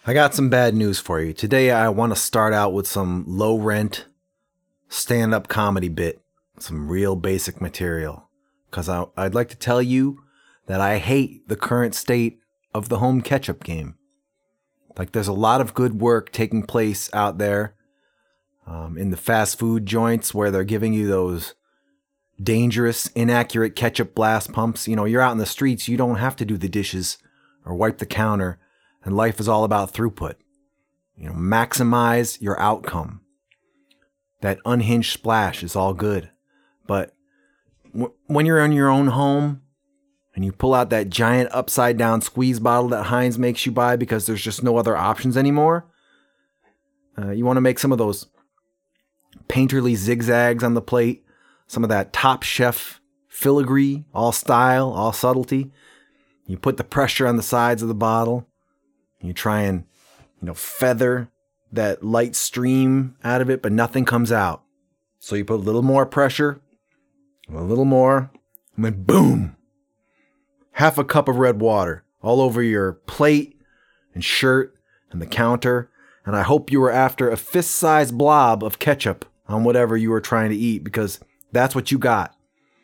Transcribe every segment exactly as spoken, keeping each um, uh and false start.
I got some bad news for you. Today I want to start out with some low rent stand-up comedy bit, some real basic material. Because I'd like to tell you that I hate the current state of the home ketchup game. Like, there's a lot of good work taking place out there um, in the fast food joints where they're giving you those dangerous, inaccurate ketchup blast pumps. You know, you're out in the streets, you don't have to do the dishes or wipe the counter, and life is all about throughput. You know, maximize your outcome. That unhinged splash is all good. But w- when you're in your own home and you pull out that giant upside down squeeze bottle that Heinz makes you buy because there's just no other options anymore, uh, you want to make some of those painterly zigzags on the plate, some of that Top Chef filigree, all style, all subtlety. You put the pressure on the sides of the bottle. You try and, you know, feather that light stream out of it, but nothing comes out. So you put a little more pressure, a little more, and then boom! Half a cup of red water all over your plate and shirt and the counter. And I hope you were after a fist-sized blob of ketchup on whatever you were trying to eat, because that's what you got.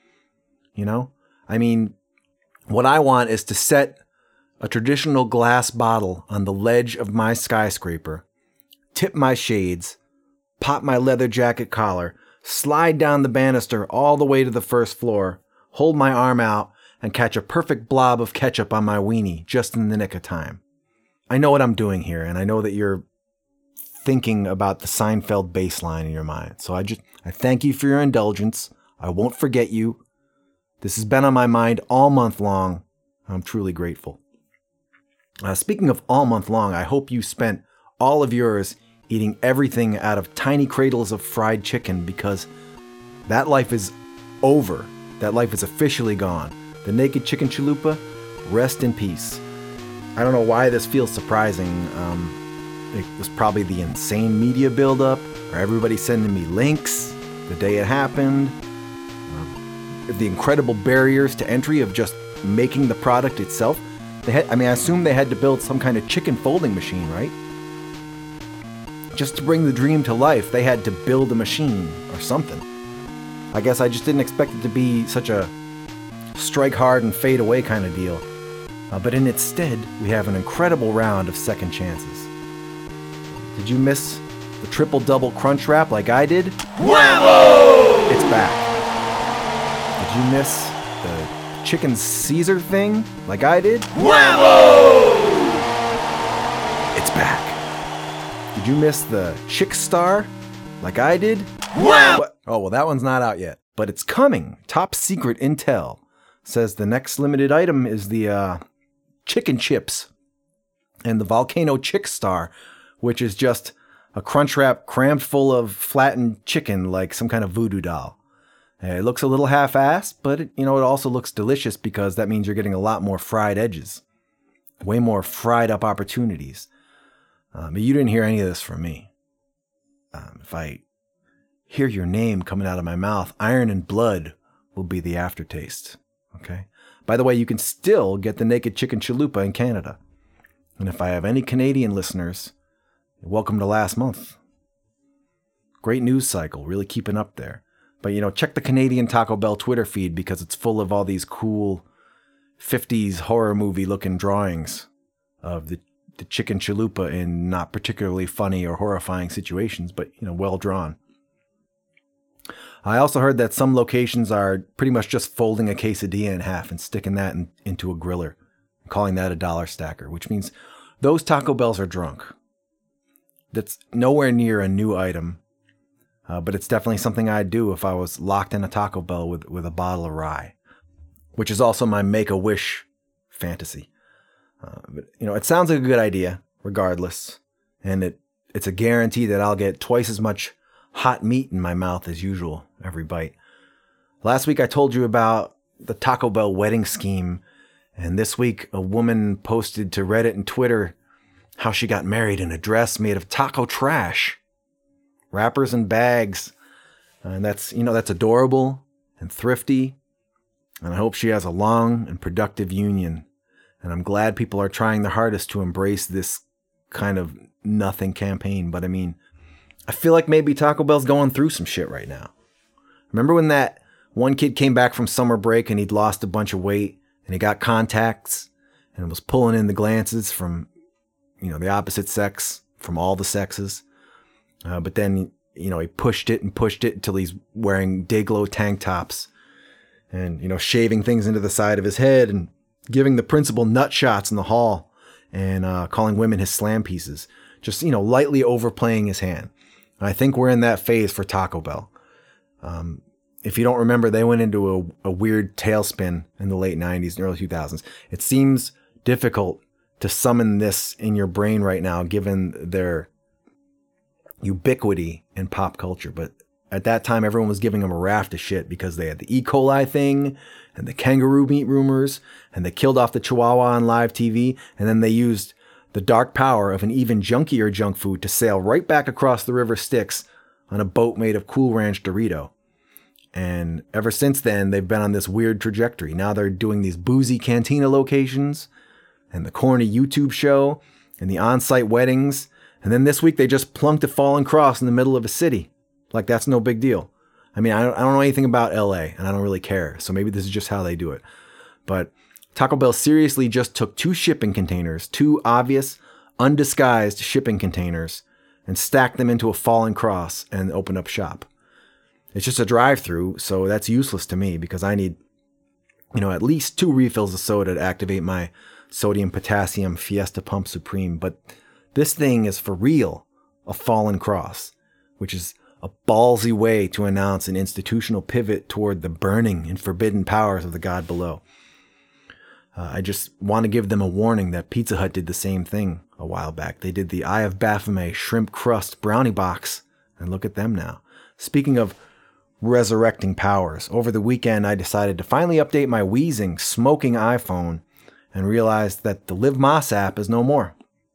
You know? I mean, what I want is to set a traditional glass bottle on the ledge of my skyscraper, tip my shades, pop my leather jacket collar, slide down the banister all the way to the first floor, hold my arm out, and catch a perfect blob of ketchup on my weenie just in the nick of time. I know what I'm doing here, and I know that you're thinking about the Seinfeld bass line in your mind. So I just, I thank you for your indulgence. I won't forget you. This has been on my mind all month long. I'm truly grateful. Uh, speaking of all month long, I hope you spent all of yours eating everything out of tiny cradles of fried chicken, because that life is over. That life is officially gone. The Naked Chicken Chalupa, rest in peace. I don't know why this feels surprising. Um, it was probably the insane media buildup, or everybody sending me links the day it happened, um, the incredible barriers to entry of just making the product itself. They had, I mean, I assume they had to build some kind of chicken folding machine, right? Just to bring the dream to life, they had to build a machine or something. I guess I just didn't expect it to be such a strike hard and fade away kind of deal. Uh, but in its stead, we have an incredible round of second chances. Did you miss the triple-double crunch wrap like I did? Whammo! It's back. Did you miss the chicken Caesar thing like I did? Whammo! It's back. Did you miss the Chick Star like I did? Whammo! What? Oh, well, that one's not out yet, but it's coming. Top secret intel says the next limited item is the uh, chicken chips and the Volcano Chick Star, which is just a crunch wrap crammed full of flattened chicken like some kind of voodoo doll. It looks a little half-assed, but it, you know, it also looks delicious because that means you're getting a lot more fried edges. Way more fried up opportunities. Um, but you didn't hear any of this from me. Um, if I hear your name coming out of my mouth, iron and blood will be the aftertaste. Okay? By the way, you can still get the Naked Chicken Chalupa in Canada. And if I have any Canadian listeners, welcome to last month. Great news cycle, really keeping up there. But, you know, check the Canadian Taco Bell Twitter feed because it's full of all these cool fifties horror movie looking drawings of the, the chicken chalupa in not particularly funny or horrifying situations, but, you know, well drawn. I also heard that some locations are pretty much just folding a quesadilla in half and sticking that in, into a griller, calling that a dollar stacker, which means those Taco Bells are drunk. That's nowhere near a new item. Uh, but it's definitely something I'd do if I was locked in a Taco Bell with, with a bottle of rye, which is also my Make-A-Wish fantasy. Uh, but, you know, it sounds like a good idea, regardless, and it it's a guarantee that I'll get twice as much hot meat in my mouth as usual every bite. Last week I told you about the Taco Bell wedding scheme, and this week a woman posted to Reddit and Twitter how she got married in a dress made of taco trash. Wrappers and bags. And that's, you know, that's adorable and thrifty. And I hope she has a long and productive union. And I'm glad people are trying their hardest to embrace this kind of nothing campaign. But I mean, I feel like maybe Taco Bell's going through some shit right now. Remember when that one kid came back from summer break and he'd lost a bunch of weight and he got contacts and was pulling in the glances from, you know, the opposite sex, from all the sexes. Uh, but then, you know, he pushed it and pushed it until he's wearing Dayglow tank tops and, you know, shaving things into the side of his head and giving the principal nut shots in the hall and uh, calling women his slam pieces. Just, you know, lightly overplaying his hand. And I think we're in that phase for Taco Bell. Um, if you don't remember, they went into a, a weird tailspin in the late nineties and early two thousands. It seems difficult to summon this in your brain right now, given their ubiquity in pop culture. But at that time, everyone was giving them a raft of shit because they had the E. coli thing and the kangaroo meat rumors, and they killed off the Chihuahua on live T V, and then they used the dark power of an even junkier junk food to sail right back across the River Styx on a boat made of Cool Ranch Dorito. And ever since then, they've been on this weird trajectory. Now they're doing these boozy cantina locations and the corny YouTube show and the on-site weddings. And then this week they just plunked a fallen cross in the middle of a city. Like that's no big deal. I mean, I don't, I don't know anything about L A and I don't really care. So maybe this is just how they do it. But Taco Bell seriously just took two shipping containers, two obvious, undisguised shipping containers, and stacked them into a fallen cross and opened up shop. It's just a drive-through, so that's useless to me because I need, you know, at least two refills of soda to activate my sodium potassium Fiesta Pump Supreme. But this thing is for real a fallen cross, which is a ballsy way to announce an institutional pivot toward the burning and forbidden powers of the god below. Uh, I just want to give them a warning that Pizza Hut did the same thing a while back. They did the Eye of Baphomet shrimp crust brownie box, and look at them now. Speaking of resurrecting powers, over the weekend I decided to finally update my wheezing, smoking iPhone and realized that the Live Más app is no more.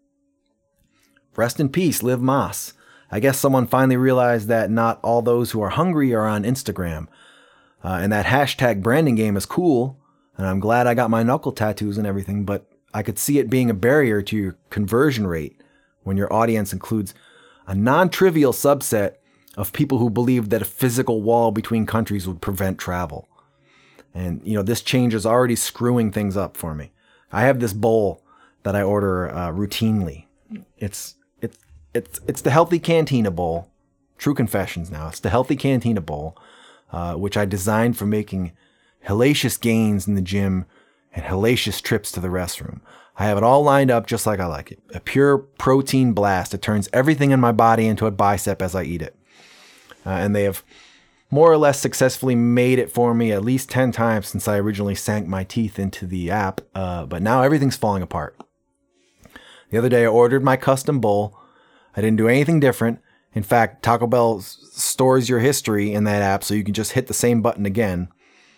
Rest in peace, Live Más. I guess someone finally realized that not all those who are hungry are on Instagram. Uh, and that hashtag branding game is cool, and I'm glad I got my knuckle tattoos and everything, but I could see it being a barrier to your conversion rate when your audience includes a non-trivial subset of people who believe that a physical wall between countries would prevent travel. And, you know, this change is already screwing things up for me. I have this bowl that I order uh, routinely. It's it's it's it's the Healthy Cantina bowl. True confessions now. It's the Healthy Cantina bowl, uh, which I designed for making hellacious gains in the gym and hellacious trips to the restroom. I have it all lined up just like I like it. A pure protein blast. It turns everything in my body into a bicep as I eat it. Uh, and they have more or less successfully made it for me at least ten times since I originally sank my teeth into the app. Uh, but now everything's falling apart. The other day I ordered my custom bowl. I didn't do anything different. In fact, Taco Bell stores your history in that app so you can just hit the same button again.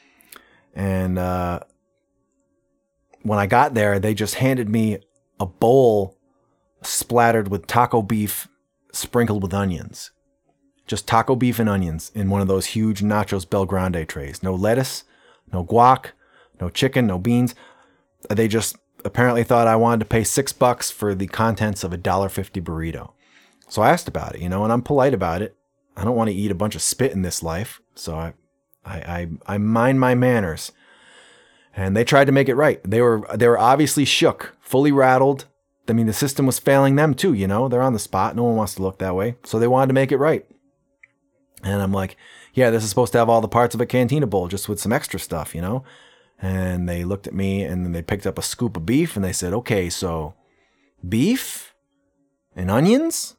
And uh, when I got there, they just handed me a bowl splattered with taco beef sprinkled with onions. Just taco beef and onions in one of those huge Nachos Belgrande trays. No lettuce, no guac, no chicken, no beans. They just apparently thought I wanted to pay six bucks for the contents of a one dollar fifty burrito. So I asked about it, you know, and I'm polite about it. I don't want to eat a bunch of spit in this life. So I, I, I, I mind my manners. And they tried to make it right. They were, they were obviously shook, fully rattled. I mean, the system was failing them too, you know, they're on the spot. No one wants to look that way. So they wanted to make it right. And I'm like, yeah, this is supposed to have all the parts of a cantina bowl, just with some extra stuff, you know? And they looked at me and then they picked up a scoop of beef and they said, okay, so beef and onions?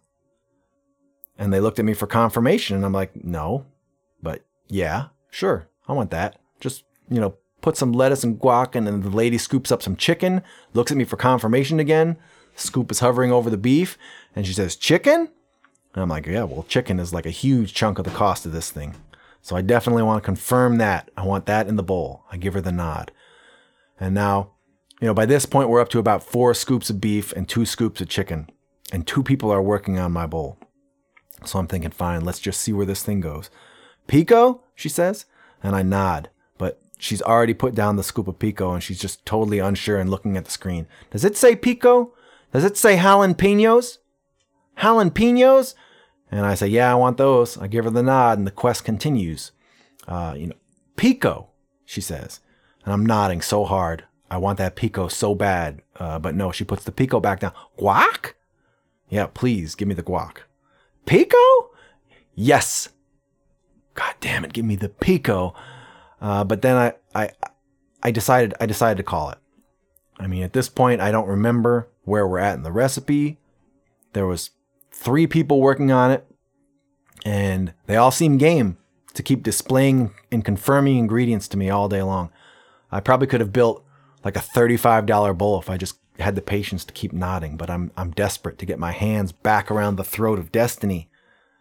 And they looked at me for confirmation and I'm like, no, but yeah, sure, I want that. Just, you know, put some lettuce and guac, and then the lady scoops up some chicken, looks at me for confirmation again. Scoop is hovering over the beef and she says, chicken? And I'm like, yeah, well, chicken is like a huge chunk of the cost of this thing. So I definitely want to confirm that. I want that in the bowl. I give her the nod. And now, you know, by this point, we're up to about four scoops of beef and two scoops of chicken. And two people are working on my bowl. So I'm thinking, fine, let's just see where this thing goes. Pico, she says. And I nod. But she's already put down the scoop of pico and she's just totally unsure and looking at the screen. Does it say pico? Does it say jalapenos? Jalapenos? And I say, yeah, I want those. I give her the nod, and the quest continues. Uh, you know, pico, she says. And I'm nodding so hard. I want that pico so bad. Uh, but no, she puts the pico back down. Guac? Yeah, please, give me the guac. Pico? Yes. God damn it, give me the pico. Uh, but then I, I, I decided, I decided to call it. I mean, at this point, I don't remember where we're at in the recipe. There was three people working on it, and they all seemed game to keep displaying and confirming ingredients to me all day long. I probably could have built like a thirty-five dollars bowl if I just had the patience to keep nodding, but I'm I'm desperate to get my hands back around the throat of destiny.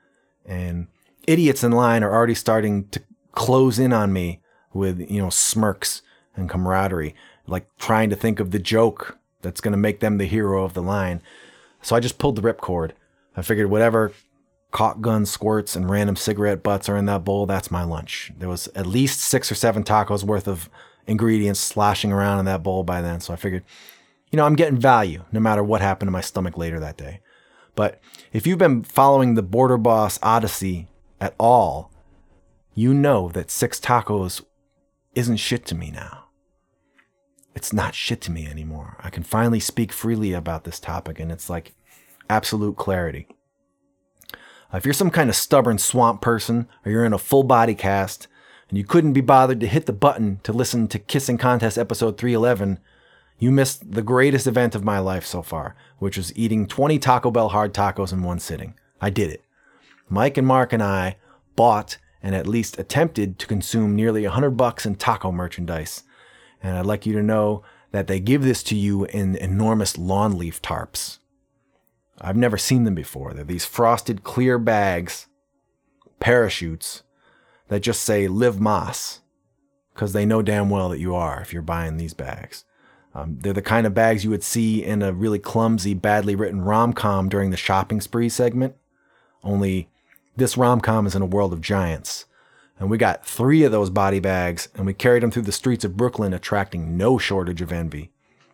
And idiots in line are already starting to close in on me with, you know, smirks and camaraderie, like trying to think of the joke that's going to make them the hero of the line. So I just pulled the ripcord. I figured whatever caulk gun squirts and random cigarette butts are in that bowl, that's my lunch. There was at least six or seven tacos worth of ingredients sloshing around in that bowl by then. So I figured, you know, I'm getting value no matter what happened to my stomach later that day. But if you've been following the Border Boss Odyssey at all, you know that six tacos isn't shit to me now. It's not shit to me anymore. I can finally speak freely about this topic, and it's like absolute clarity. Uh, if you're some kind of stubborn swamp person, or you're in a full body cast, and you couldn't be bothered to hit the button to listen to Kissing Contest episode three eleven, you missed the greatest event of my life so far, which was eating twenty Taco Bell hard tacos in one sitting. I did it. Mike and Mark and I bought and at least attempted to consume nearly a hundred bucks in taco merchandise. And I'd like you to know that they give this to you in enormous lawn leaf tarps. I've never seen them before. They're these frosted clear bags, parachutes, that just say Live Moss, because they know damn well that you are if you're buying these bags. Um, they're the kind of bags you would see in a really clumsy, badly written rom-com during the shopping spree segment. Only this rom-com is in a world of giants. And we got three of those body bags, and we carried them through the streets of Brooklyn, attracting no shortage of envy.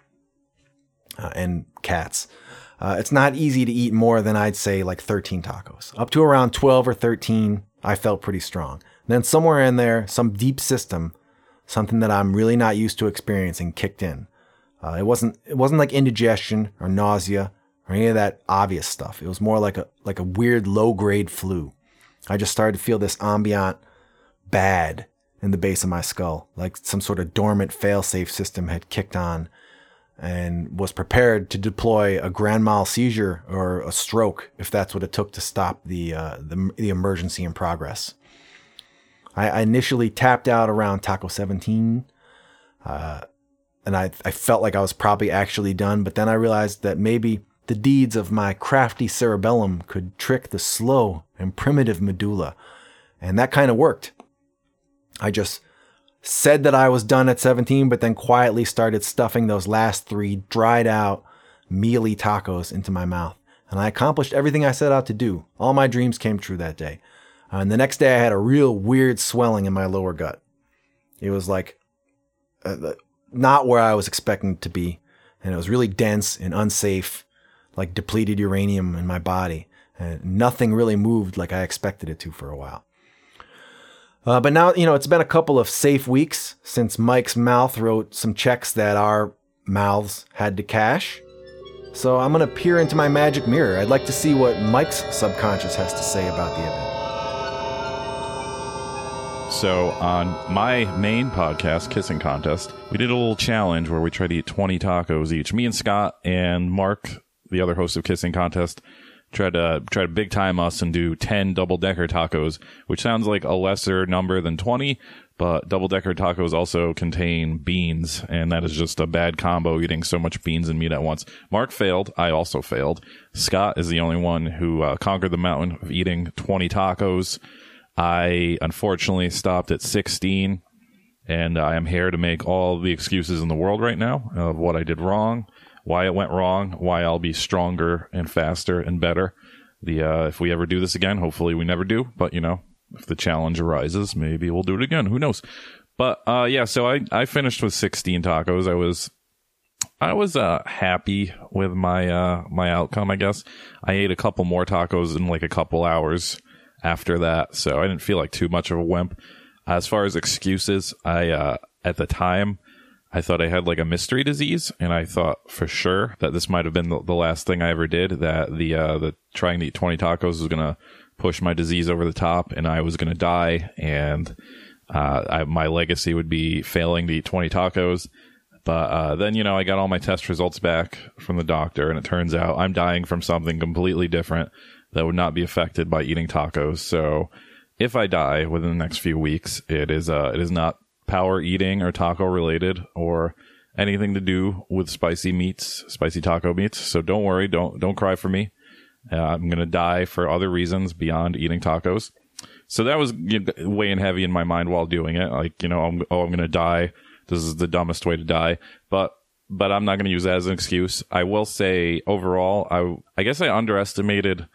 Uh, and cats. Uh, it's not easy to eat more than I'd say like thirteen tacos. Up to around twelve or thirteen, I felt pretty strong. Then somewhere in there, some deep system, something that I'm really not used to experiencing, kicked in. Uh, it wasn't it wasn't like indigestion or nausea or any of that obvious stuff. It was more like a like a weird low-grade flu. I just started to feel this ambient bad in the base of my skull, like some sort of dormant fail-safe system had kicked on and was prepared to deploy a grand mal seizure or a stroke if that's what it took to stop the uh, the, the emergency in progress. I, I initially tapped out around Taco seventeen, uh, and I, I felt like I was probably actually done, but then I realized that maybe the deeds of my crafty cerebellum could trick the slow and primitive medulla, and that kind of worked. I just said that I was done at seventeen, but then quietly started stuffing those last three dried out, mealy tacos into my mouth. And I accomplished everything I set out to do. All my dreams came true that day. Uh, and the next day I had a real weird swelling in my lower gut. It was like uh, not where I was expecting it to be. And it was really dense and unsafe, like depleted uranium in my body. And nothing really moved like I expected it to for a while. Uh, but now, you know, it's been a couple of safe weeks since Mike's mouth wrote some checks that our mouths had to cash. So I'm going to peer into my magic mirror. I'd like to see what Mike's subconscious has to say about the event. So on my main podcast, Kissing Contest, we did a little challenge where we tried to eat twenty tacos each. Me and Scott and Mark, the other host of Kissing Contest, tried to try to big time us and do ten double decker tacos, which sounds like a lesser number than twenty, but double decker tacos also contain beans, and that is just a bad combo, eating so much beans and meat at once. Mark failed. I also failed. Scott is the only one who uh, conquered the mountain of eating twenty tacos. I unfortunately stopped at sixteen, and I am here to make all the excuses in the world right now of what I did wrong, why it went wrong, why I'll be stronger and faster and better. The uh, if we ever do this again, hopefully we never do, but you know, if the challenge arises, maybe we'll do it again. Who knows? But uh, yeah, so I, I finished with sixteen tacos. I was I was uh, happy with my uh, my outcome, I guess. I ate a couple more tacos in like a couple hours after that, so I didn't feel like too much of a wimp. As far as excuses, I uh, at the time, I thought I had like a mystery disease, and I thought for sure that this might have been the, the last thing I ever did, that the uh, the trying to eat twenty tacos was going to push my disease over the top, and I was going to die, and uh, I, my legacy would be failing to eat twenty tacos. But uh, then, you know, I got all my test results back from the doctor, and it turns out I'm dying from something completely different that would not be affected by eating tacos. So if I die within the next few weeks, it is uh, it is not power eating or taco related or anything to do with spicy meats, spicy taco meats. So don't worry, don't don't cry for me. Uh, I'm gonna die for other reasons beyond eating tacos. So that was, you know, weighing heavy in my mind while doing it. Like, you know, I'm, oh, I'm gonna die. This is the dumbest way to die. But but I'm not gonna use that as an excuse. I will say overall, I I guess I underestimated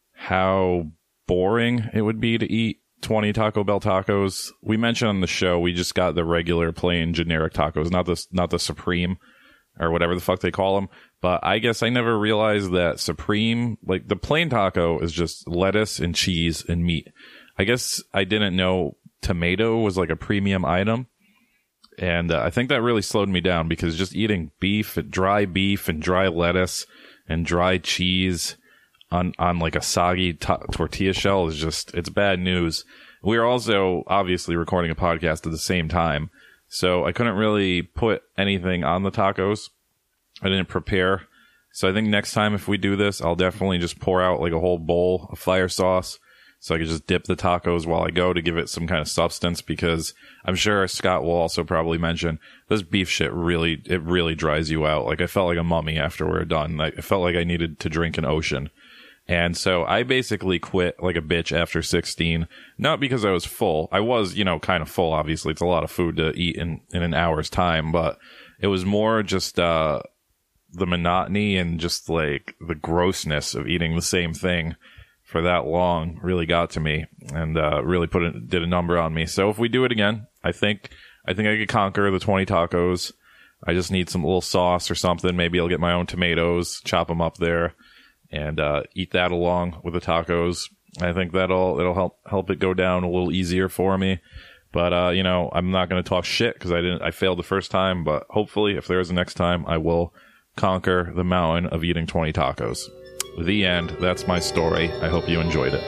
how boring it would be to eat twenty Taco Bell tacos. We mentioned on the show we just got the regular plain generic tacos, not the not the Supreme or whatever the fuck they call them. But I guess I never realized that Supreme, like the plain taco, is just lettuce and cheese and meat. I guess I didn't know tomato was like a premium item, and uh, I think that really slowed me down, because just eating beef, dry beef and dry lettuce and dry cheese on on like a soggy to- tortilla shell is just, it's bad news. We are also obviously recording a podcast at the same time, so I couldn't really put anything on the tacos. I didn't prepare. So I think next time if we do this, I'll definitely just pour out like a whole bowl of fire sauce, so I could just dip the tacos while I go to give it some kind of substance, because I'm sure Scott will also probably mention this beef shit really, it really dries you out. Like I felt like a mummy after we were done. Like, I felt like I needed to drink an ocean. And so I basically quit like a bitch after sixteen, not because I was full. I was, you know, kind of full. Obviously, it's a lot of food to eat in, in an hour's time, but it was more just, uh, the monotony and just like the grossness of eating the same thing for that long really got to me, and, uh, really put it, did a number on me. So if we do it again, I think, I think I could conquer the twenty tacos. I just need some little sauce or something. Maybe I'll get my own tomatoes, chop them up there, and uh, eat that along with the tacos. I think that'll it'll help help it go down a little easier for me. But uh, you know, I'm not going to talk shit because I didn't. I failed the first time. But hopefully, if there is a next time, I will conquer the mountain of eating twenty tacos. The end. That's my story. I hope you enjoyed it.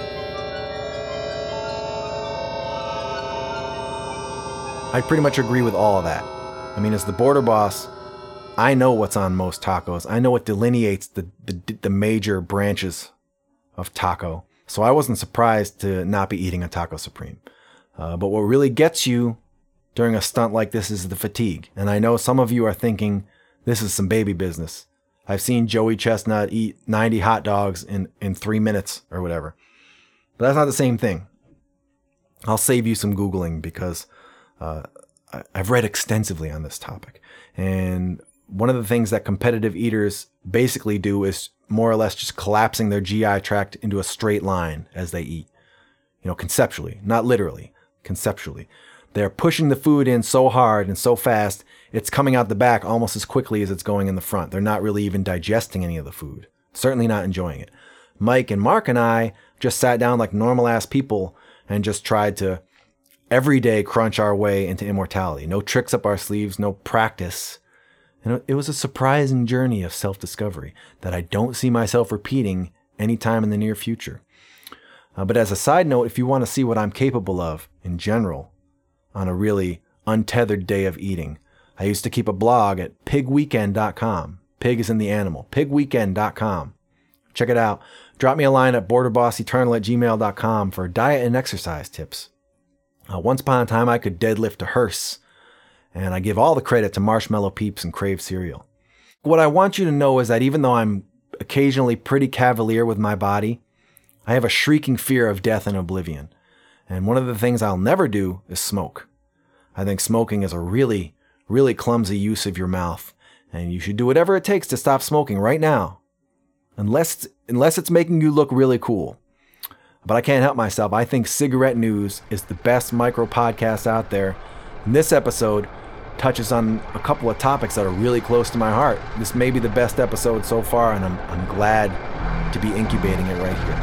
I pretty much agree with all of that. I mean, as the border boss, I know what's on most tacos. I know what delineates the, the the major branches of taco. So I wasn't surprised to not be eating a Taco Supreme. Uh, but what really gets you during a stunt like this is the fatigue. And I know some of you are thinking, this is some baby business. I've seen Joey Chestnut eat ninety hot dogs in, in three minutes or whatever. But that's not the same thing. I'll save you some Googling, because uh, I, I've read extensively on this topic. And one of the things that competitive eaters basically do is more or less just collapsing their G I tract into a straight line as they eat. You know, conceptually, not literally, conceptually. They're pushing the food in so hard and so fast, it's coming out the back almost as quickly as it's going in the front. They're not really even digesting any of the food. Certainly not enjoying it. Mike and Mark and I just sat down like normal ass people and just tried to every day crunch our way into immortality. No tricks up our sleeves, no practice. And it was a surprising journey of self-discovery that I don't see myself repeating anytime in the near future. Uh, but as a side note, if you want to see what I'm capable of in general on a really untethered day of eating, I used to keep a blog at pig weekend dot com. Pig is in the animal. pig weekend dot com. Check it out. Drop me a line at border boss eternal at gmail dot com for diet and exercise tips. Uh, once upon a time, I could deadlift a hearse, and I give all the credit to Marshmallow Peeps and Crave cereal. What I want you to know is that even though I'm occasionally pretty cavalier with my body, I have a shrieking fear of death and oblivion. And one of the things I'll never do is smoke. I think smoking is a really, really clumsy use of your mouth, and you should do whatever it takes to stop smoking right now, unless unless it's making you look really cool. But I can't help myself. I think Cigarette News is the best micro podcast out there. In this episode, touches on a couple of topics that are really close to my heart. This may be the best episode so far, and I'm I'm glad to be incubating it right here.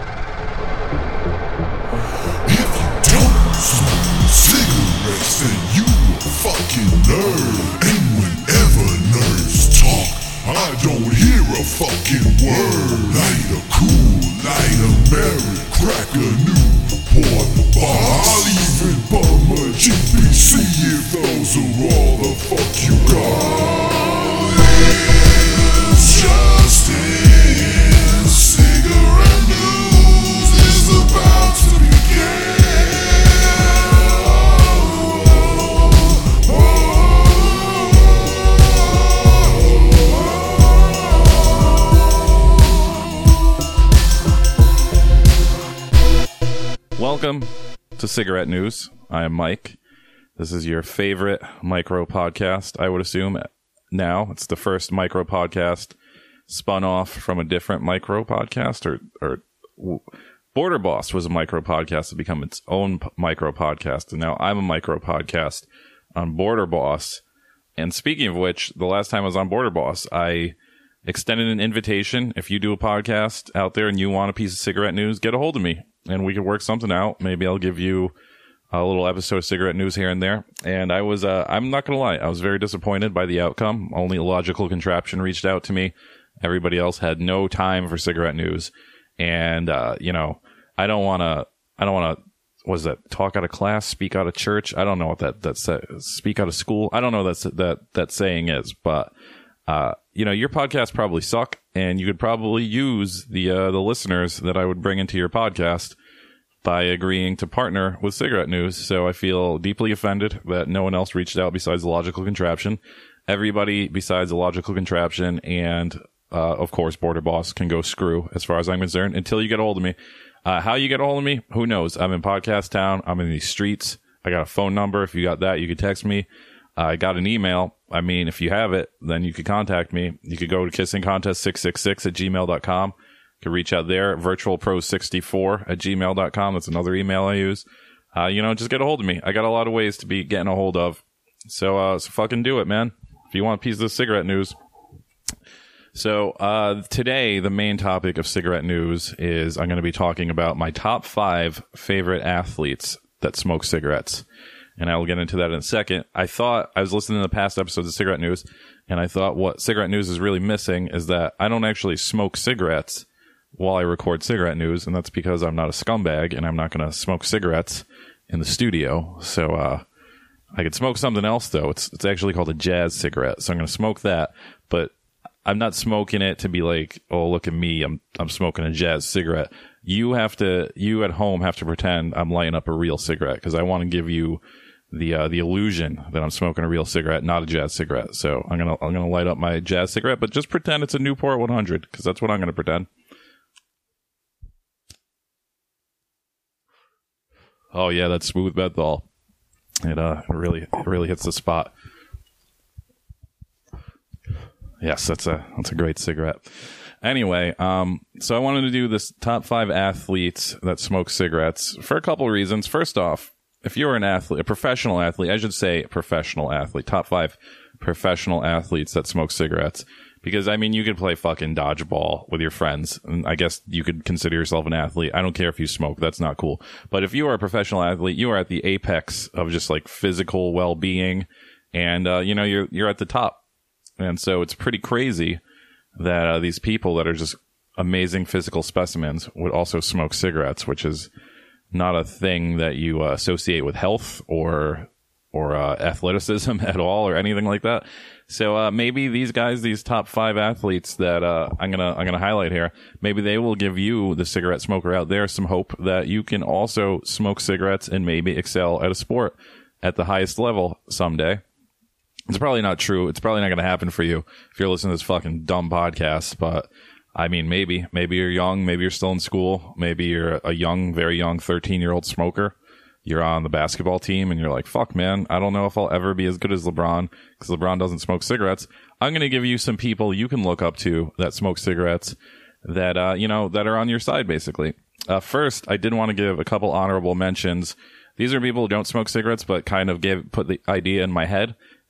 If you don't smoke cigarettes, then you a fucking nerd. And whenever nerds talk, I don't hear a fucking word. Light a cool, light a merry, crack a Newport box. I'll even bum a G B C if those are all the fuck you got. It's just in. Cigarette news is about to begin. Welcome to Cigarette News. I am Mike. This is your favorite micro podcast, I would assume. Now, it's the first micro podcast spun off from a different micro podcast, or, or Border Boss was a micro podcast to become its own p- micro podcast, and now I'm a micro podcast on Border Boss. And speaking of which, the last time I was on Border Boss, I extended an invitation. If you do a podcast out there and you want a piece of cigarette news, get a hold of me and we could work something out. Maybe I'll give you a little episode of cigarette news here and there. And I was, uh, I'm not going to lie, I was very disappointed by the outcome. Only Logical Contraption reached out to me. Everybody else had no time for cigarette news. And, uh, you know, I don't want to, I don't want to, what is that, talk out of class, speak out of church? I don't know what that, that's, uh, speak out of school. I don't know that's, that, that saying is, but, uh, you know, your podcasts probably suck, and you could probably use the uh, the listeners that I would bring into your podcast by agreeing to partner with Cigarette News. So I feel deeply offended that no one else reached out besides the Logical Contraption. Everybody besides the Logical Contraption and, uh, of course, Border Boss can go screw, as far as I'm concerned, until you get a hold of me. Uh, how you get a hold of me, who knows? I'm in podcast town. I'm in these streets. I got a phone number. If you got that, you could text me. I got an email. I mean, if you have it, then you could contact me. You could go to kissing contest six six six at gmail dot com. You can reach out there. virtual pro sixty-four at gmail dot com. That's another email I use. Uh, you know, just get a hold of me. I got a lot of ways to be getting a hold of. So, uh, so fucking do it, man. If you want a piece of this cigarette news. So, uh, today, the main topic of cigarette news is I'm going to be talking about my top five favorite athletes that smoke cigarettes. And I will get into that in a second. I thought, I was listening to the past episodes of Cigarette News, and I thought what Cigarette News is really missing is that I don't actually smoke cigarettes while I record Cigarette News, and that's because I'm not a scumbag, and I'm not going to smoke cigarettes in the studio. So, uh, I could smoke something else, though. It's it's actually called a jazz cigarette, so I'm going to smoke that, but I'm not smoking it to be like, oh, look at me, I'm I'm smoking a jazz cigarette. You have to, you at home have to pretend I'm lighting up a real cigarette, because I want to give you the uh, the illusion that I'm smoking a real cigarette, not a jazz cigarette. So I'm gonna I'm gonna light up my jazz cigarette, but just pretend it's a Newport one hundred, because that's what I'm gonna pretend. Oh yeah, that's smooth menthol. It uh it really it really hits the spot. Yes, that's a that's a great cigarette. Anyway, um, so I wanted to do this top five athletes that smoke cigarettes for a couple of reasons. First off, if you're an athlete, a professional athlete, I should say professional athlete, top five professional athletes that smoke cigarettes. Because, I mean, you could play fucking dodgeball with your friends, and I guess you could consider yourself an athlete. I don't care if you smoke. That's not cool. But if you are a professional athlete, you are at the apex of just, like, physical well-being, and, uh, you know, you're you're at the top. And so it's pretty crazy that uh, these people that are just amazing physical specimens would also smoke cigarettes, which is not a thing that you uh, associate with health or or uh, athleticism at all or anything like that. So uh, maybe these guys, these top five athletes that uh, I'm gonna I'm gonna highlight here, maybe they will give you, the cigarette smoker out there, some hope that you can also smoke cigarettes and maybe excel at a sport at the highest level someday. It's probably not true. It's probably not going to happen for you if you're listening to this fucking dumb podcast, but I mean, maybe. Maybe you're young. Maybe you're still in school. Maybe you're a young, very young thirteen-year-old smoker. You're on the basketball team, and you're like, fuck, man, I don't know if I'll ever be as good as LeBron, because LeBron doesn't smoke cigarettes. I'm going to give you some people you can look up to that smoke cigarettes that, uh, you know, that are on your side, basically. Uh, first, I did want to give a couple honorable mentions. These are people who don't smoke cigarettes, but kind of gave, put the idea in my head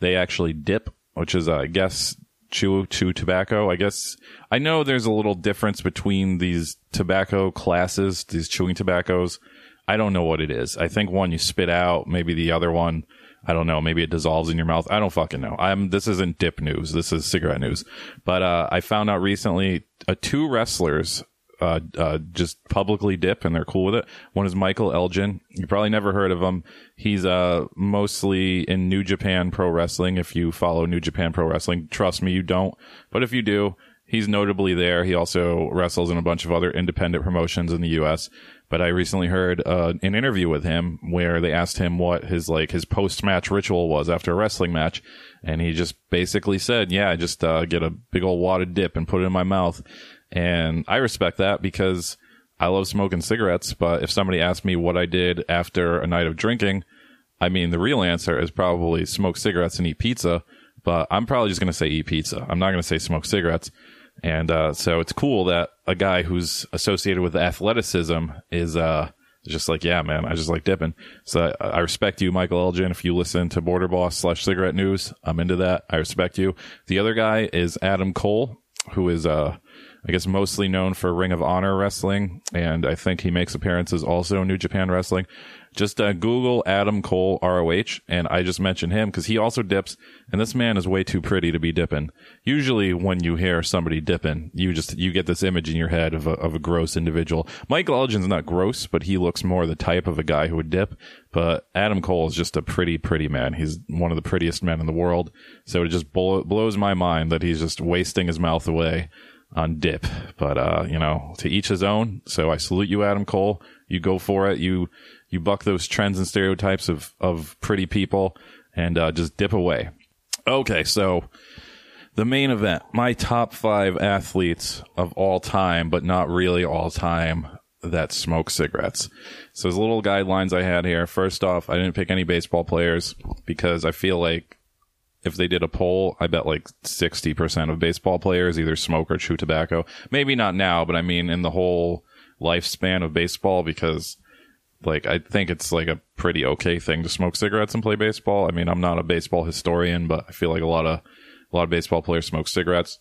they actually dip, which is, uh, I guess, chew chew tobacco. I guess I know there's a little difference between these tobacco classes, these chewing tobaccos. I don't know what it is. I think one you spit out, maybe the other one, I don't know, maybe it dissolves in your mouth. I don't fucking know. I'm this isn't dip news. This is cigarette news. But uh I found out recently uh, two wrestlers uh uh just publicly dip, and they're cool with it. One is Michael Elgin. You probably never heard of him. He's uh mostly in New Japan Pro Wrestling. If you follow New Japan Pro Wrestling, trust me, you don't. But if you do, he's notably there. He also wrestles in a bunch of other independent promotions in the U S. But I recently heard uh, an interview with him where they asked him what his like his post-match ritual was after a wrestling match, and he just basically said, "Yeah, I just uh, get a big old wad of dip and put it in my mouth." And I respect that because I love smoking cigarettes. But if somebody asked me what I did after a night of drinking, I mean, the real answer is probably smoke cigarettes and eat pizza. But I'm probably just going to say eat pizza. I'm not going to say smoke cigarettes. And uh, so it's cool that a guy who's associated with athleticism is uh, just like, yeah, man, I just like dipping. So I, I respect you, Michael Elgin. If you listen to Border Boss slash Cigarette News, I'm into that. I respect you. The other guy is Adam Cole, who is, uh, I guess, mostly known for Ring of Honor wrestling. And I think he makes appearances also in New Japan Wrestling. Just uh, Google Adam Cole R O H, and I just mentioned him because he also dips, and this man is way too pretty to be dipping. Usually when you hear somebody dipping, you just you get this image in your head of a, of a gross individual. Michael Elgin's not gross, but he looks more the type of a guy who would dip. But Adam Cole is just a pretty, pretty man. He's one of the prettiest men in the world. So it just blow, blows my mind that he's just wasting his mouth away on dip. But, uh, you know, to each his own. So I salute you, Adam Cole. You go for it. You... You buck those trends and stereotypes of, of pretty people and uh, just dip away. Okay, so the main event. My top five athletes of all time, but not really all time, that smoke cigarettes. So there's little guidelines I had here. First off, I didn't pick any baseball players because I feel like if they did a poll, I bet like sixty percent of baseball players either smoke or chew tobacco. Maybe not now, but I mean in the whole lifespan of baseball, because like, I think it's like a pretty okay thing to smoke cigarettes and play baseball. I mean, I'm not a baseball historian, but I feel like a lot of, a lot of baseball players smoke cigarettes.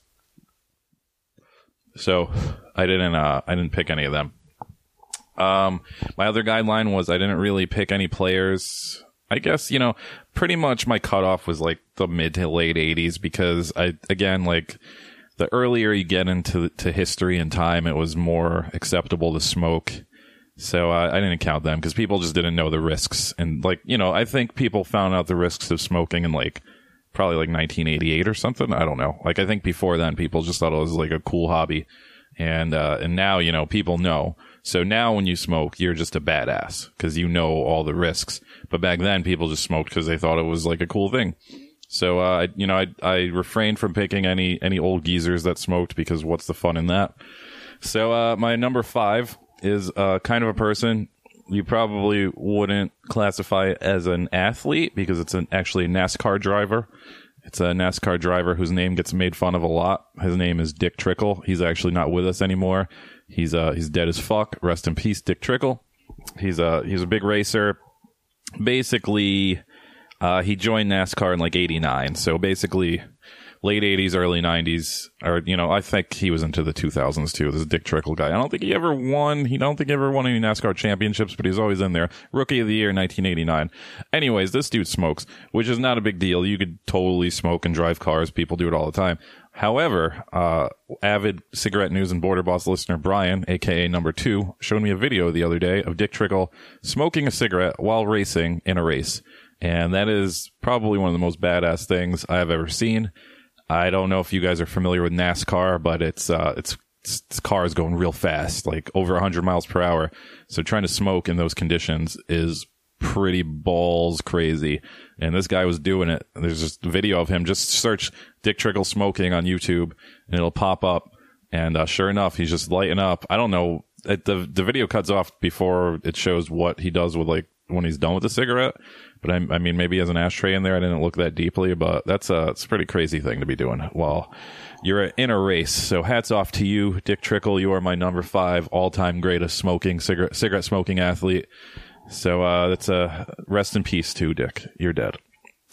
So I didn't, uh, I didn't pick any of them. Um, my other guideline was I didn't really pick any players. I guess, you know, pretty much my cutoff was like the mid to late eighties because I, again, like the earlier you get into to history and time, it was more acceptable to smoke. So uh, I didn't count them because people just didn't know the risks. And like, you know, I think people found out the risks of smoking in like probably like nineteen eighty-eight or something. I don't know. Like, I think before then people just thought it was like a cool hobby. And, uh, and now, you know, people know. So now when you smoke, you're just a badass because you know all the risks. But back then people just smoked because they thought it was like a cool thing. So, uh, I, you know, I, I refrained from picking any, any old geezers that smoked because what's the fun in that? So, uh, my number five is uh, kind of a person you probably wouldn't classify as an athlete because it's an actually a NASCAR driver. It's a NASCAR driver whose name gets made fun of a lot. His name is Dick Trickle. He's actually not with us anymore. He's uh he's dead as fuck. Rest in peace, Dick Trickle. He's a he's a big racer. Basically, uh, he joined NASCAR in like eighty-nine. So basically, late eighties, early nineties, or, you know, I think he was into the two thousands too. This Dick Trickle guy. I don't think he ever won. He don't think he ever won any NASCAR championships, but he's always in there. Rookie of the year, nineteen eighty-nine. Anyways, this dude smokes, which is not a big deal. You could totally smoke and drive cars. People do it all the time. However, uh, avid Cigarette News and Border Boss listener Brian, aka number two, showed me a video the other day of Dick Trickle smoking a cigarette while racing in a race. And that is probably one of the most badass things I have ever seen. I don't know if you guys are familiar with NASCAR, but it's, uh, it's, it's cars going real fast, like over one hundred miles per hour. So trying to smoke in those conditions is pretty balls crazy. And this guy was doing it. There's just a video of him. Just search Dick Trickle smoking on YouTube and it'll pop up. And, uh, sure enough, he's just lighting up. I don't know. It, the, the video cuts off before it shows what he does with, like, when he's done with the cigarette. But I, I mean, maybe he has an ashtray in there. I didn't look that deeply, but that's a, it's a pretty crazy thing to be doing while you're in a race. So hats off to you, Dick Trickle. You are my number five all-time greatest smoking cigarette, cigarette smoking athlete. So, uh, that's a rest in peace too, Dick. You're dead.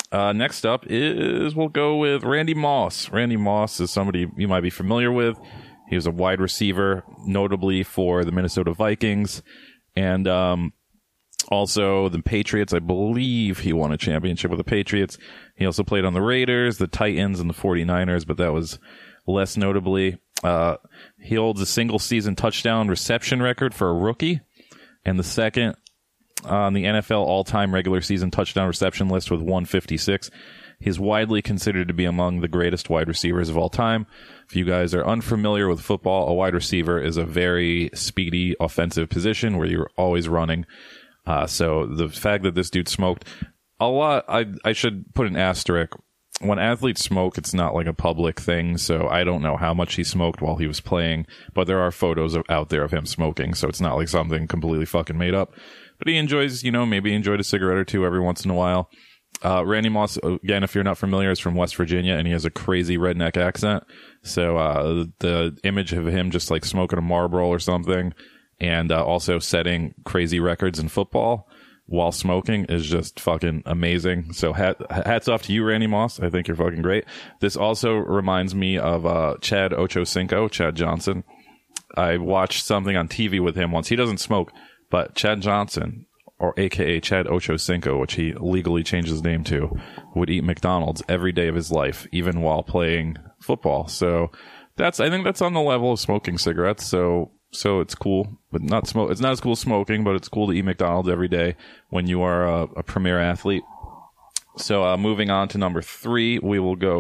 Uh, next up is we'll go with Randy Moss. Randy Moss is somebody you might be familiar with. He was a wide receiver, notably for the Minnesota Vikings, and um, also the Patriots. I believe he won a championship with the Patriots. He also played on the Raiders, the Titans, and the forty-niners, but that was less notably. Uh, he holds a single season touchdown reception record for a rookie, and the second on the N F L all-time regular season touchdown reception list with one fifty-six. He's widely considered to be among the greatest wide receivers of all time. If you guys are unfamiliar with football, a wide receiver is a very speedy offensive position where you're always running. Uh, so the fact that this dude smoked a lot, I, I should put an asterisk. When athletes smoke, it's not like a public thing, so I don't know how much he smoked while he was playing, but there are photos of, out there of him smoking, so it's not like something completely fucking made up. But he enjoys, you know, maybe he enjoyed a cigarette or two every once in a while. Uh, Randy Moss, again, if you're not familiar, is from West Virginia, and he has a crazy redneck accent. So uh, the image of him just like smoking a Marlboro or something, and uh, also setting crazy records in football while smoking is just fucking amazing. So hat, hats off to you, Randy Moss. I think you're fucking great. This also reminds me of uh, Chad Ochocinco, Chad Johnson. I watched something on T V with him once. He doesn't smoke, but Chad Johnson, or A K A Chad Ochocinco, which he legally changed his name to, would eat McDonald's every day of his life, even while playing football. So that's, I think that's on the level of smoking cigarettes. So, so it's cool, but not smoke. It's not as cool as smoking, but it's cool to eat McDonald's every day when you are a, a premier athlete. So, uh, moving on to number three, we will go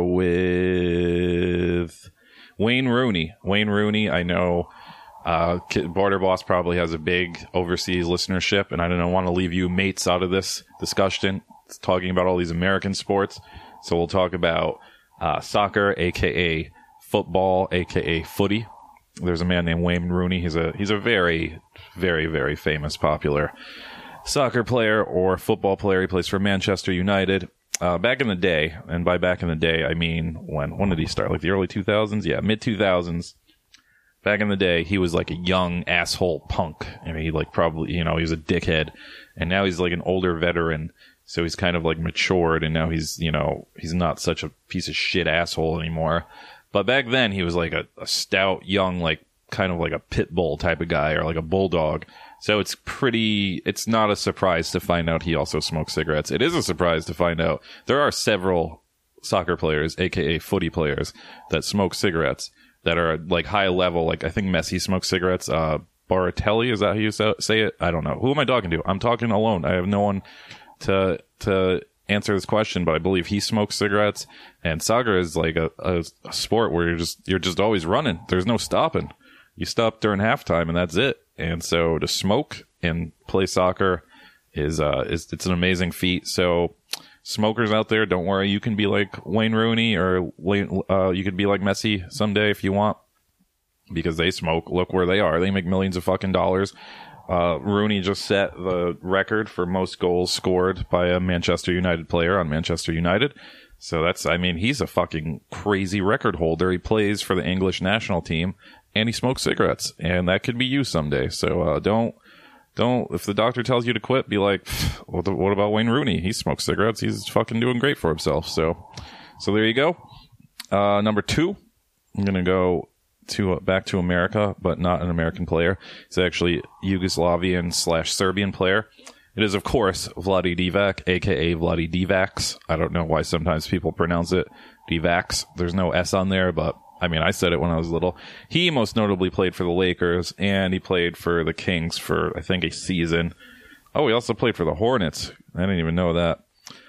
with Wayne Rooney. Wayne Rooney, I know, Uh, Border Boss probably has a big overseas listenership, and I don't want to leave you mates out of this discussion. It's talking about all these American sports. So we'll talk about uh, soccer, aka football, aka footy. There's a man named Wayne Rooney. He's a he's a very, very, very famous, popular soccer player or football player. He plays for Manchester United. Uh, back in the day, and by back in the day, I mean when when did he start? Like the early two thousands? Yeah, mid two thousands. Back in the day, he was like a young asshole punk. I mean, he like probably, you know, he was a dickhead. And now he's like an older veteran. So he's kind of like matured. And now he's, you know, he's not such a piece of shit asshole anymore. But back then, he was like a, a stout, young, like kind of like a pit bull type of guy or like a bulldog. So it's pretty, it's not a surprise to find out he also smokes cigarettes. It is a surprise to find out there are several soccer players, aka footy players, that smoke cigarettes. That are like high level, like I think Messi smokes cigarettes. Uh, Baratelli, is that how you say it? I don't know. Who am I talking to? I'm talking alone. I have no one to to answer this question, but I believe he smokes cigarettes. And soccer is like a, a, a sport where you're just you're just always running. There's no stopping. You stop during halftime, and that's it. And so to smoke and play soccer is uh is it's an amazing feat. So. Smokers out there, don't worry. You can be like Wayne Rooney or uh, you could be like Messi someday if you want, because they smoke. Look where they are. They make millions of fucking dollars. Uh, Rooney just set the record for most goals scored by a Manchester United player on Manchester United. So that's, I mean, he's a fucking crazy record holder. He plays for the English national team and he smokes cigarettes, and that could be you someday. So uh, don't. Don't, if the doctor tells you to quit, be like, what, the, what about Wayne Rooney? He smokes cigarettes. He's fucking doing great for himself. So, so there you go. Uh, number two, I'm going to go to, uh, back to America, but not an American player. He's actually Yugoslavian slash Serbian player. It is, of course, Vlade Divac, aka Vlade Divacs. I don't know why sometimes people pronounce it Divacs. There's no S on there, but I mean, I said it when I was little. He most notably played for the Lakers, and he played for the Kings for, I think, a season. Oh, he also played for the Hornets. I didn't even know that.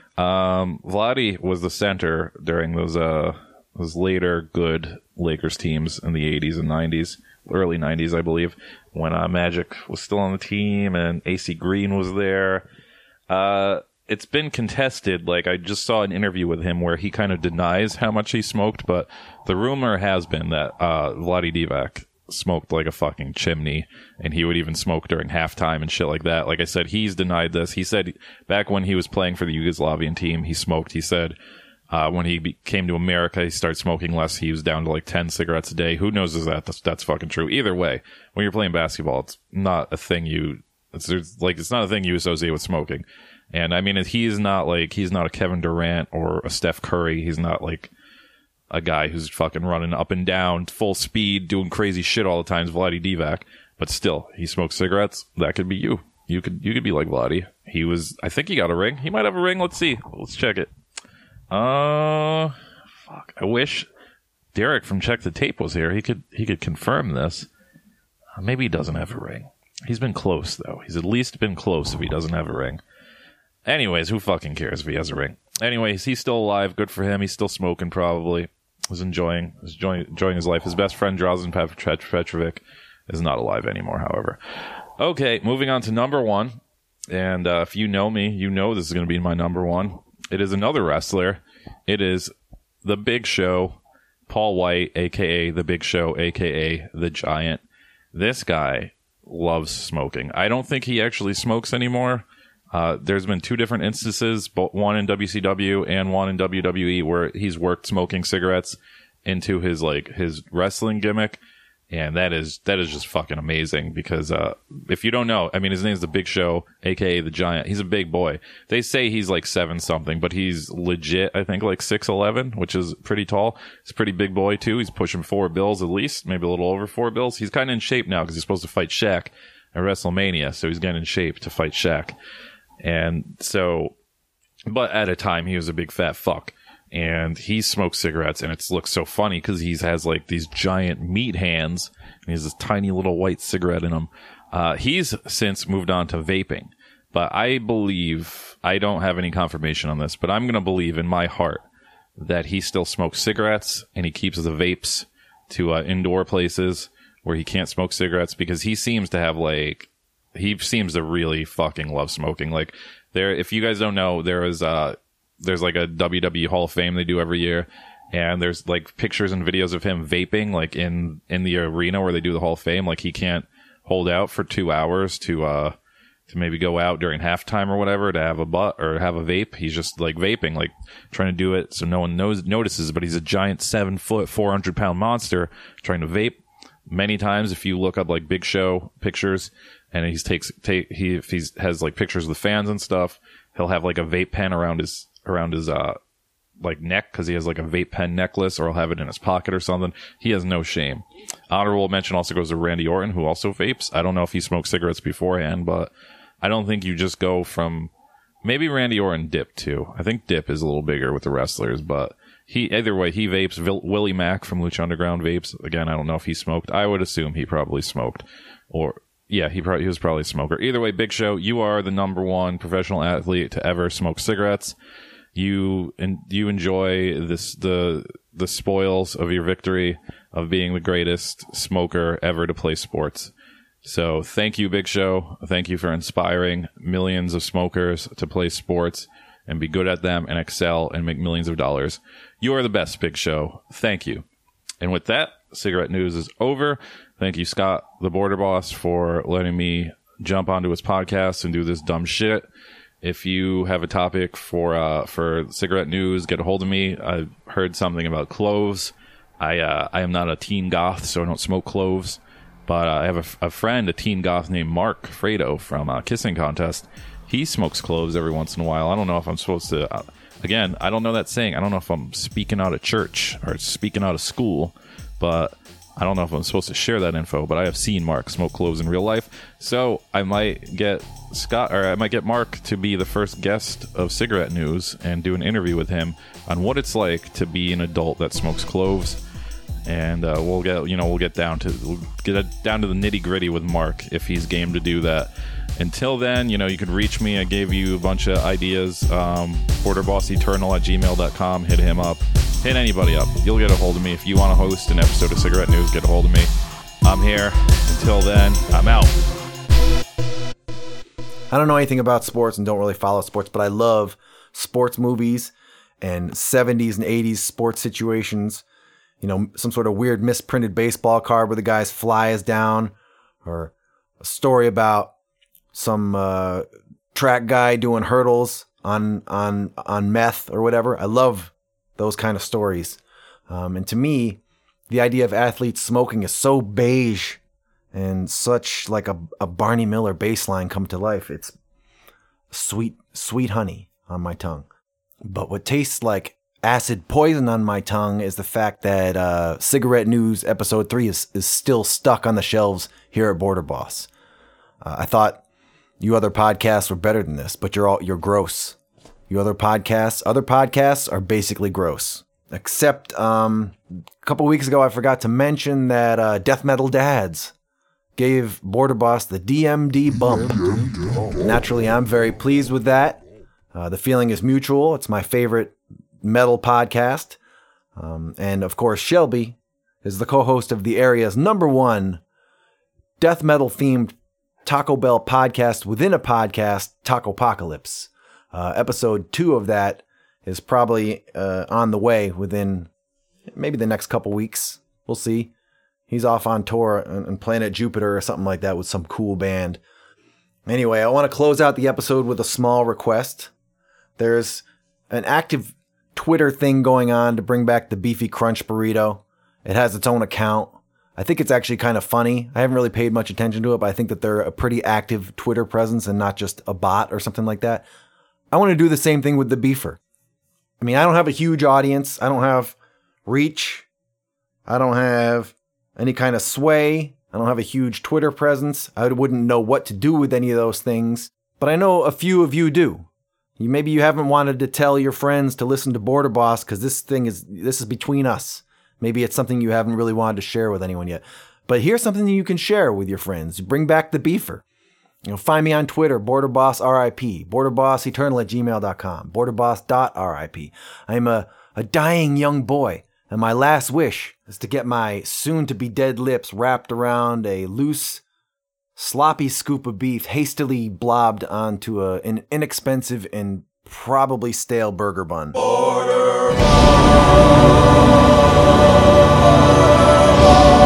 Um, Vlade was the center during those uh those later good Lakers teams in the eighties and nineties, early nineties, I believe, when uh, Magic was still on the team and A C Green was there. Uh, it's been contested. Like, I just saw an interview with him where he kind of denies how much he smoked, but the rumor has been that uh, Vlade Divac smoked like a fucking chimney, and he would even smoke during halftime and shit like that. Like I said, he's denied this. He said back when he was playing for the Yugoslavian team, he smoked. He said uh, when he be- came to America, he started smoking less. He was down to like ten cigarettes a day. Who knows is that that's, that's fucking true. Either way, when you're playing basketball, it's not a thing you, it's there's, like, it's not a thing you associate with smoking. And I mean, he's not like, he's not a Kevin Durant or a Steph Curry. He's not like a guy who's fucking running up and down full speed, doing crazy shit all the time. It's Vlade Divac. But still, he smokes cigarettes. That could be you. You could, you could be like Vlade. He was, I think he got a ring. He might have a ring. Let's see. Let's check it. Uh, fuck. I wish Derek from Check the Tape was here. He could, he could confirm this. Uh, maybe he doesn't have a ring. He's been close, though. He's at least been close if he doesn't have a ring. Anyways, who fucking cares if he has a ring? Anyways, he's still alive. Good for him. He's still smoking, probably. Was enjoying, was enjoying, enjoying his life. His best friend, Drazen Petrovic, is not alive anymore, however. Okay, moving on to number one. And uh, if you know me, you know this is going to be my number one. It is another wrestler. It is The Big Show, Paul White, a k a. The Big Show, a k a. The Giant. This guy loves smoking. I don't think he actually smokes anymore. Uh, there's been two different instances, one in W C W and one in W W E, where he's worked smoking cigarettes into his like his wrestling gimmick, and that is that is just fucking amazing. Because uh, if you don't know, I mean, his name's The Big Show, aka The Giant. He's a big boy. They say he's like seven something, but he's legit, I think, like six eleven, which is pretty tall. He's a pretty big boy too. He's pushing four bills at least, maybe a little over four bills. He's kind of in shape now because he's supposed to fight Shaq at WrestleMania, so he's getting in shape to fight Shaq. And so, but at a time he was a big fat fuck, and he smoked cigarettes, and it looks so funny because he has like these giant meat hands, and he has this tiny little white cigarette in him. Uh, he's since moved on to vaping, but I believe, I don't have any confirmation on this, but I'm going to believe in my heart that he still smokes cigarettes, and he keeps the vapes to uh, indoor places where he can't smoke cigarettes, because he seems to have like, he seems to really fucking love smoking. Like, there, if you guys don't know, there is uh there's like a W W E Hall of Fame they do every year, and there's like pictures and videos of him vaping, like in in the arena where they do the Hall of Fame. Like, he can't hold out for two hours to uh to maybe go out during halftime or whatever to have a butt or have a vape. He's just like vaping, like trying to do it so no one knows notices. But he's a giant seven foot, four hundred pound monster trying to vape. Many times, if you look up like Big Show pictures, and he takes take he if he has like pictures of the fans and stuff, he'll have like a vape pen around his around his uh like neck, because he has like a vape pen necklace, or he'll have it in his pocket or something. He has no shame. Honorable mention also goes to Randy Orton, who also vapes. I don't know if he smoked cigarettes beforehand, but I don't think you just go from, maybe Randy Orton Dip too. I think Dip is a little bigger with the wrestlers, but he, either way, he vapes. Vil- Willie Mack from Lucha Underground vapes. Again, I don't know if he smoked. I would assume he probably smoked, or yeah, he probably he was probably a smoker. Either way, Big Show, you are the number one professional athlete to ever smoke cigarettes. You and you enjoy this the the spoils of your victory of being the greatest smoker ever to play sports. So thank you, Big Show. Thank you for inspiring millions of smokers to play sports and be good at them and excel and make millions of dollars. You are the best, Big Show. Thank you. And with that, cigarette news is over. Thank you, Scott, the Border Boss, for letting me jump onto his podcast and do this dumb shit. If you have a topic for uh, for cigarette news, get a hold of me. I've heard something about cloves. I uh, I am not a teen goth, so I don't smoke cloves. But uh, I have a, a friend, a teen goth named Mark Fredo from uh, Kissing Contest. He smokes cloves every once in a while. I don't know if I'm supposed to... Uh, again, I don't know that saying. I don't know if I'm speaking out of church or speaking out of school. But I don't know if I'm supposed to share that info. But I have seen Mark smoke cloves in real life. So I might get Scott, or I might get Mark to be the first guest of Cigarette News and do an interview with him on what it's like to be an adult that smokes cloves. And uh, we'll get, you know, we'll get down to we'll get down to the nitty gritty with Mark if he's game to do that. Until then, you know, you can reach me. I gave you a bunch of ideas. Um, borderbosseternal at gmail dot com. Hit him up. Hit anybody up. You'll get a hold of me. If you want to host an episode of Cigarette News, get a hold of me. I'm here. Until then, I'm out. I don't know anything about sports and don't really follow sports, but I love sports movies and seventies and eighties sports situations. You know, some sort of weird misprinted baseball card where the guy's fly is down, or a story about some uh, track guy doing hurdles on on on meth or whatever. I love those kind of stories. Um, and to me, the idea of athletes smoking is so beige and such like a, a Barney Miller baseline come to life. It's sweet, sweet honey on my tongue. But what tastes like acid poison on my tongue is the fact that uh, Cigarette News episode three is, is still stuck on the shelves here at Border Boss. Uh, I thought you other podcasts were better than this, but you're all you're gross. You other podcasts, other podcasts are basically gross. Except um, a couple weeks ago, I forgot to mention that uh, Death Metal Dads gave Border Boss the D M D bump. Naturally, I'm very pleased with that. Uh, the feeling is mutual. It's my favorite metal podcast. Um, and of course, Shelby is the co-host of the area's number one death metal themed Taco Bell podcast within a podcast, Taco Apocalypse. Uh, episode two of that is probably uh, on the way within maybe the next couple weeks. We'll see. He's off on tour on Planet Jupiter or something like that with some cool band. Anyway, I want to close out the episode with a small request. There's an active Twitter thing going on to bring back the Beefy Crunch Burrito. It has its own account. I think it's actually kind of funny. I haven't really paid much attention to it, but I think that they're a pretty active Twitter presence and not just a bot or something like that. I want to do the same thing with the Beefer. I mean, I don't have a huge audience. I don't have reach. I don't have any kind of sway. I don't have a huge Twitter presence. I wouldn't know what to do with any of those things. But I know a few of you do. You, maybe you haven't wanted to tell your friends to listen to Border Boss because this thing is, this is between us. Maybe it's something you haven't really wanted to share with anyone yet. But here's something that you can share with your friends. Bring back the Beefer. You know, find me on Twitter, BorderBossRIP, BorderBossEternal at gmail dot com, BorderBoss dot RIP. I'm a, a dying young boy, and my last wish is to get my soon-to-be dead lips wrapped around a loose, sloppy scoop of beef hastily blobbed onto a, an inexpensive and probably stale burger bun. Border Boss!